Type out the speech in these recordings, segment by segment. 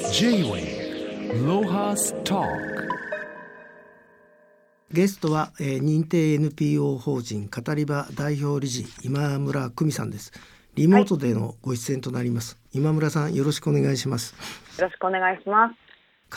J-Way ロハストゲストは、認定 NPO 法人語り場代表理事今村久美さんです。リモートでのご出演となります、今村さん、よろしくお願いします。 よろしくお願いします。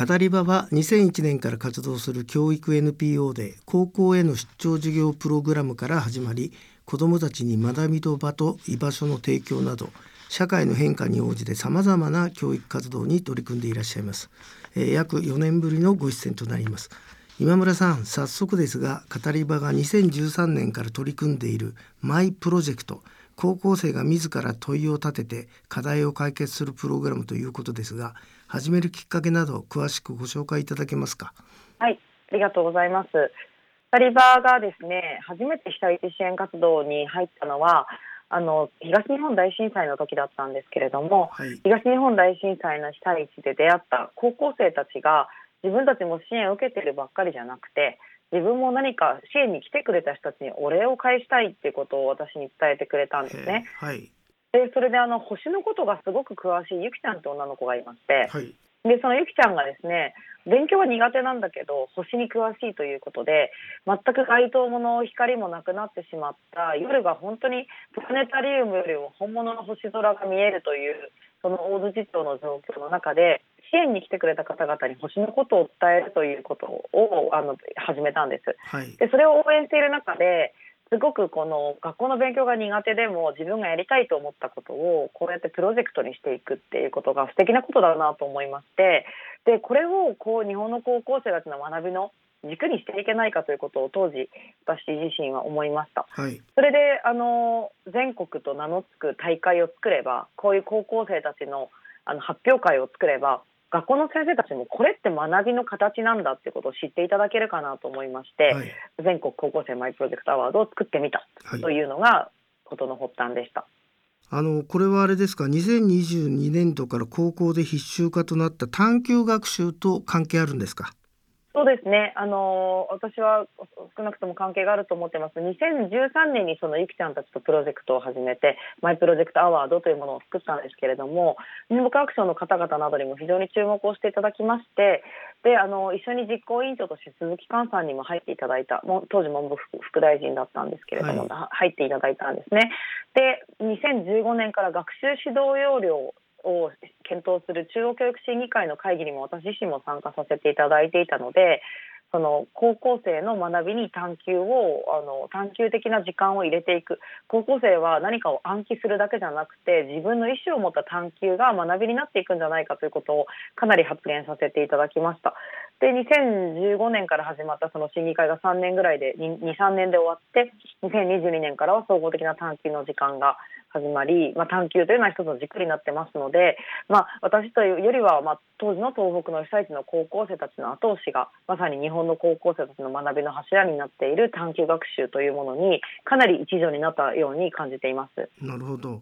語り場は2001年から活動する教育 NPO で、高校への出張授業プログラムから始まり、子どもたちに学びの場と居場所の提供など、社会の変化に応じてさまざまな教育活動に取り組んでいらっしゃいます。約4年ぶりのご出演となります。今村さん、早速ですが、語り場が2013年から取り組んでいるマイプロジェクト、高校生が自ら問いを立てて課題を解決するプログラムということですが、始めるきっかけなど詳しくご紹介いただけますか。 はい、ありがとうございます。語り場がですね、初めて被災地支援活動に入ったのは東日本大震災の時だったんですけれども、 はい、 東日本大震災の被災地で出会った高校生たちが、自分たちも支援を受けているばっかりじゃなくて、自分も何か支援に来てくれた人たちにお礼を返したいっていうことを私に伝えてくれたんですね。 はい、 でそれで星のことがすごく詳しいゆきちゃんという女の子がいまして、 はい、 でそのゆきちゃんがですね、勉強は苦手なんだけど星に詳しいということで、全く街灯もの光もなくなってしまった夜が本当にプラネタリウムよりも本物の星空が見えるという、その大槌町の状況の中で、支援に来てくれた方々に星のことを伝えるということを始めたんです。 はい、 でそれを応援している中で、すごくこの学校の勉強が苦手でも自分がやりたいと思ったことをこうやってプロジェクトにしていくっていうことが素敵なことだなと思いまして、でこれを日本の高校生たちの学びの軸にしていけないかということを当時私自身は思いました。 はい、 それで全国と名の付く大会を作れば、こういう高校生たちの発表会を作れば、学校の先生たちもこれって学びの形なんだってことを知っていただけるかなと思いまして、 はい、 全国高校生マイプロジェクトアワードを作ってみたというのがことの発端でした。 これはあれですか、2022年度から高校で必修化となった探究学習と関係あるんですか。 そうですね、私は少なくとも関係があると思ってます。2013年にそのゆきちゃんたちとプロジェクトを始めて、マイプロジェクトアワードというものを作ったんですけれども、文部科学省の方々などにも非常に注目をしていただきまして、で一緒に実行委員長として鈴木寛さんにも入っていただいた、当時文部副大臣だったんですけれども、 はい、 入っていただいたんですね。で2015年から学習指導要領を検討する中央教育審議会の会議にも私自身も参加させていただいていたので、その高校生の学びに探究的な時間を入れていく。高校生は何かを暗記するだけじゃなくて、自分の意思を持った探究が学びになっていくんじゃないかということをかなり発言させていただきました。で2015年から始まったその審議会が3年ぐらいで 2,3 年で終わって、2022年からは総合的な探究の時間が始まり、探究というのは一つの軸になってますので、私というよりは、当時の東北の被災地の高校生たちの後押しが、まさに日本の高校生たちの学びの柱になっている探究学習というものにかなり一助になったように感じています。 なるほど。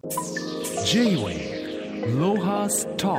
J-Way ロハスト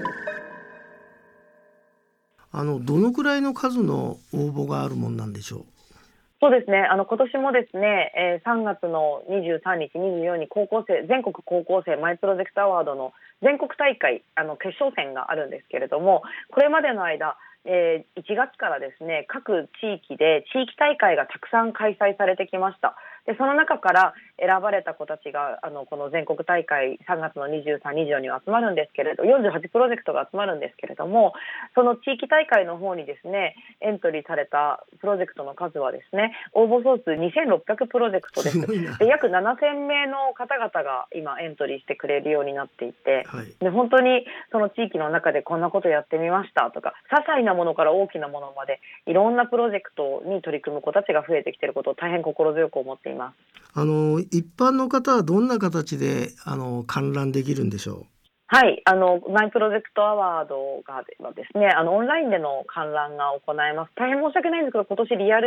どのくらいの数の応募があるもんなんでしょう。 そうですね、今年もですね、3月の23日、24日に全国高校生マイプロジェクトアワードの全国大会決勝戦があるんですけれども、これまでの間、1月からですね、各地域で地域大会がたくさん開催されてきました。でその中から選ばれた子たちがこの全国大会3月の23、24には集まるんですけれど、48プロジェクトが集まるんですけれども、その地域大会の方にですね、エントリーされたプロジェクトの数はですね、応募総数2600プロジェクトです。で約7000名の方々が今エントリーしてくれるようになっていて、 はい、 で本当にその地域の中でこんなことやってみましたとか、些細なものから大きなものまでいろんなプロジェクトに取り組む子たちが増えてきていることを大変心強く思っています。 一般の方はどんな形で観覧できるんでしょう。 はい、マイプロジェクトアワードがですね、オンラインでの観覧が行えます。大変申し訳ないんですけど、今年リアル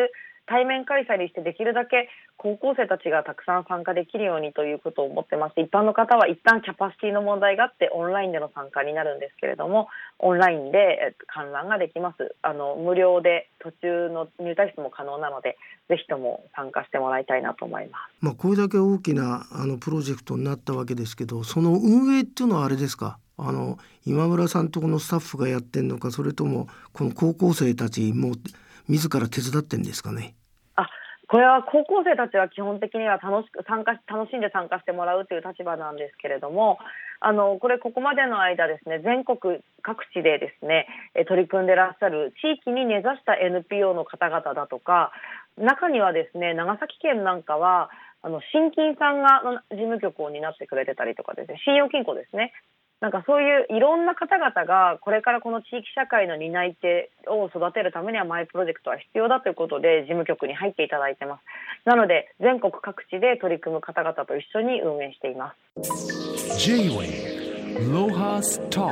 対面開催にしてできるだけ高校生たちがたくさん参加できるようにということを思ってまして、一般の方は一旦キャパシティの問題があってオンラインでの参加になるんですけれども、オンラインで観覧ができます。無料で途中の入退室も可能なので、ぜひとも参加してもらいたいなと思います。 これだけ大きなプロジェクトになったわけですけど、その運営っていうのはあれですか、今村さんとこのスタッフがやってんのか、それともこの高校生たちも自ら手伝ってんですかね。 これは高校生たちは基本的には楽しんで参加してもらうという立場なんですけれども、ここまでの間ですね、全国各地でですね取り組んでらっしゃる地域に根ざした NPO の方々だとか、中にはですね、長崎県なんかは信金さんが事務局を担ってくれてたりとかですね、信用金庫ですね、なんかそういういろんな方々がこれからこの地域社会の担い手を育てるためにはマイプロジェクトは必要だということで事務局に入っていただいてます。なので全国各地で取り組む方々と一緒に運営しています。 J-Way ロハスト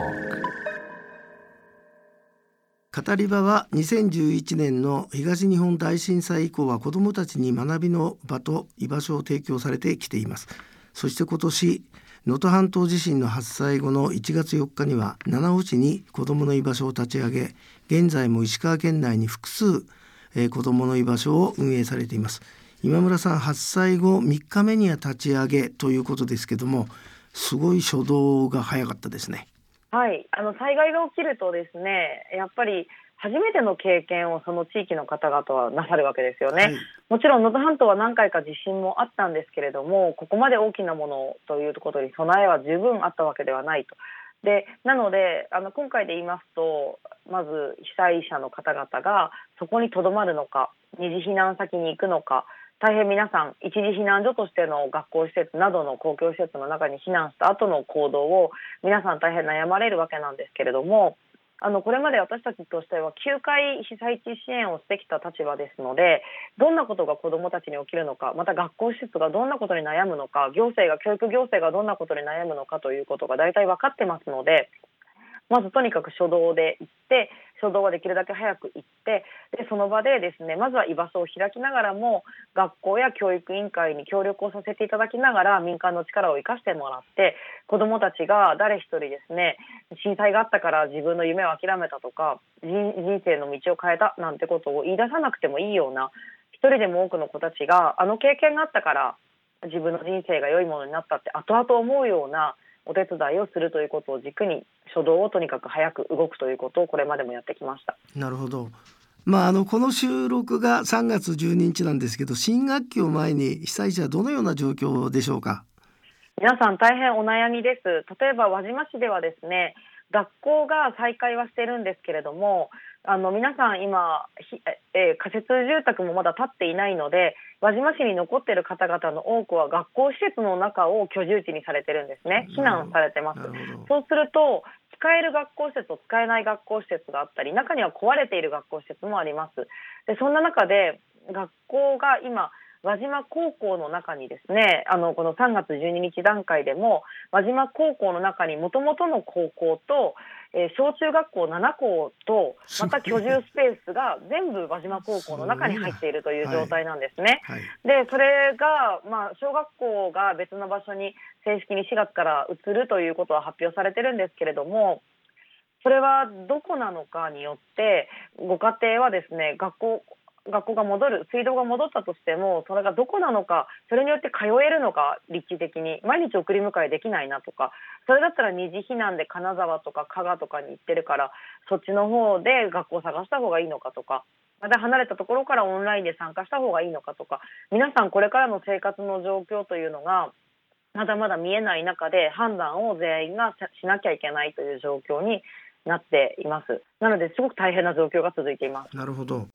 語り場は2011年の東日本大震災以降は子どもたちに学びの場と居場所を提供されてきています。そして今年能登半島地震の発災後の1月4日には七尾市に子どもの居場所を立ち上げ、現在も石川県内に複数、子どもの居場所を運営されています。今村さん、発災後3日目には立ち上げということですけども、すごい初動が早かったですね。 はい、災害が起きるとですね、やっぱり初めての経験をその地域の方々はなさるわけですよね。もちろん能登半島は何回か地震もあったんですけれども、ここまで大きなものということに備えは十分あったわけではないと。でなので今回で言いますと、まず被災者の方々がそこに留まるのか、二次避難先に行くのか、大変皆さん一時避難所としての学校施設などの公共施設の中に避難した後の行動を皆さん大変悩まれるわけなんですけれども、これまで私たちとしては9回被災地支援をしてきた立場ですので、どんなことが子どもたちに起きるのか、また学校施設がどんなことに悩むのか、教育行政がどんなことに悩むのかということが大体分かってますので、まずとにかく初動で行って、初動はできるだけ早く行って、でその場でですね、まずは居場所を開きながらも学校や教育委員会に協力をさせていただきながら民間の力を生かしてもらって、子どもたちが誰一人ですね、震災があったから自分の夢を諦めたとか人生の道を変えたなんてことを言い出さなくてもいいような、一人でも多くの子たちが経験があったから自分の人生が良いものになったって後々思うようなお手伝いをするということを軸に、初動をとにかく早く動くということをこれまでもやってきました。 なるほど。この収録が3月12日なんですけど、新学期を前に被災地はどのような状況でしょうか。 皆さん大変お悩みです。例えば輪島市ではですね、学校が再開はしているんですけれども、皆さん今、仮設住宅もまだ建っていないので、輪島市に残っている方々の多くは学校施設の中を居住地にされてるんですね。避難されてます。そうすると使える学校施設と使えない学校施設があったり、中には壊れている学校施設もあります。でそんな中で学校が今輪島高校の中にですね、この3月12日段階でも輪島高校の中に元々の高校と、小中学校7校とまた居住スペースが全部輪島高校の中に入っているという状態なんですね。でそれが、小学校が別の場所に正式に4月から移るということは発表されてるんですけれども、それはどこなのかによってご家庭はですね、学校が戻る、水道が戻ったとしてもそれがどこなのか、それによって通えるのか、立地的に毎日送り迎えできないなとか、それだったら二次避難で金沢とか加賀とかに行ってるからそっちの方で学校を探した方がいいのかとか、また離れたところからオンラインで参加した方がいいのかとか、皆さんこれからの生活の状況というのがまだまだ見えない中で判断を全員がしなきゃいけないという状況になっています。なのですごく大変な状況が続いています。 なるほど。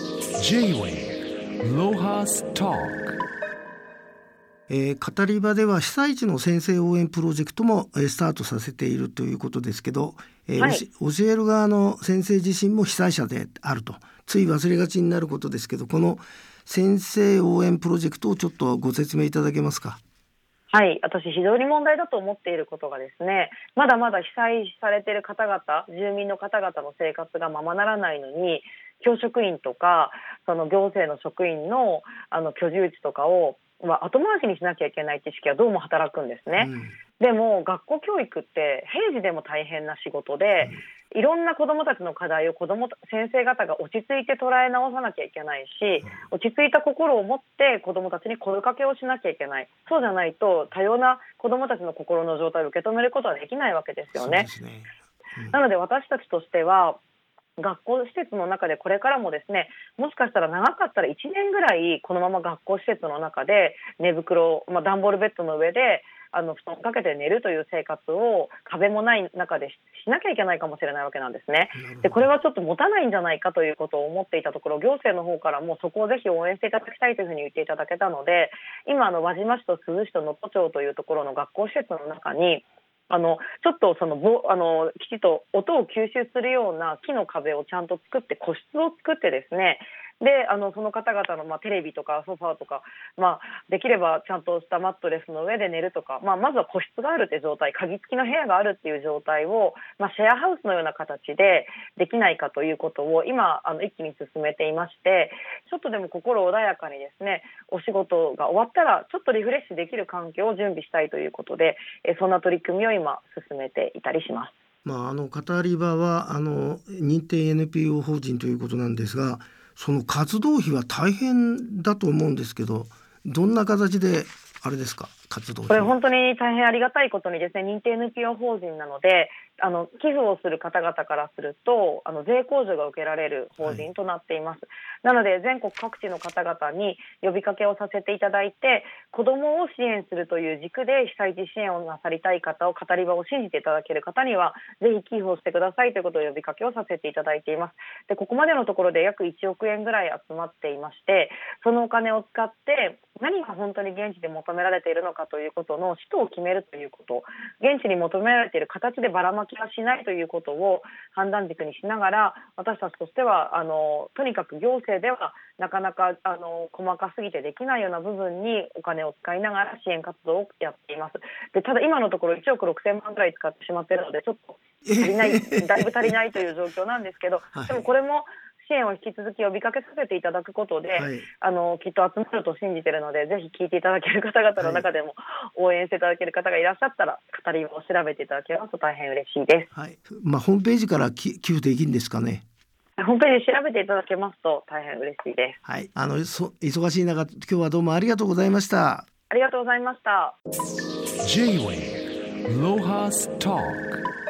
J-Way ロハスト語り場では被災地の先生応援プロジェクトもスタートさせているということですけど、教える側の先生自身も被災者であるとつい忘れがちになることですけど、この先生応援プロジェクトをちょっとご説明いただけますか。 はい、私非常に問題だと思っていることがですね、まだまだ被災されている方々、住民の方々の生活がままならないのに、 教職員とかその行政の職員の居住地とかを、後回しにしなきゃいけない知識はどうも働くんですね。でも学校教育って平時でも大変な仕事で、いろんな子どもたちの課題を先生方が落ち着いて捉え直さなきゃいけないし、落ち着いた心を持って子どもたちに声かけをしなきゃいけない。そうじゃないと多様な子どもたちの心の状態を受け止めることはできないわけですよね。なので私たちとしては学校施設の中でこれからもですね、もしかしたら長かったら1年ぐらいこのまま学校施設の中で寝袋、段ボールベッドの上で布団をかけて寝るという生活を壁もない中でしなきゃいけないかもしれないわけなんですね。でこれはちょっと持たないんじゃないかということを思っていたところ、行政の方からもそこをぜひ応援していただきたいというふうに言っていただけたので、今輪島市と珠洲市と能登町というところの学校施設の中にちょっときちっと音を吸収するような木の壁をちゃんと作って個室を作ってですね、でその方々のテレビとかソファーとか、できればちゃんとしたマットレスの上で寝るとか、まずは個室があるという状態、鍵付きの部屋があるっていう状態を、シェアハウスのような形でできないかということを今一気に進めていまして、ちょっとでも心穏やかにですね、お仕事が終わったらちょっとリフレッシュできる環境を準備したいということで、そんな取り組みを今進めていたりします。 語り場は認定 NPO 法人ということなんですが、その活動費は大変だと思うんですけど、どんな形であれですか、活動費？ これ本当に大変ありがたいことにですね、認定 NPO 法人なので寄付をする方々からすると税控除が受けられる法人となっています。なので全国各地の方々に呼びかけをさせていただいて、子どもを支援するという軸で被災地支援をなさりたい方を、語り場を信じていただける方にはぜひ寄付をしてくださいということを呼びかけをさせていただいています。でここまでのところで約1億円ぐらい集まっていまして、そのお金を使って何が本当に現地で求められているのかということの使途を決めるということ、現地に求められている形でばらまきはしないということを判断軸にしながら、私たちとしてはとにかく行政ではなかなか細かすぎてできないような部分にお金を使いながら支援活動をやっています。でただ今のところ1億6000万ぐらい使ってしまっているので、ちょっと足りないだいぶ足りないという状況なんですけど、でもこれも支援を引き続き呼びかけさせていただくことで、きっと集まると信じているので、ぜひ聞いていただける方々の中でも応援していただける方がいらっしゃったら、語りを調べていただけますと大変嬉しいです。 ホームページから寄付できるんですかね？ ホームページ調べていただけますと大変嬉しいです。 忙しい中、今日はどうもありがとうございました。 ありがとうございました。 J-Way Lohas Talk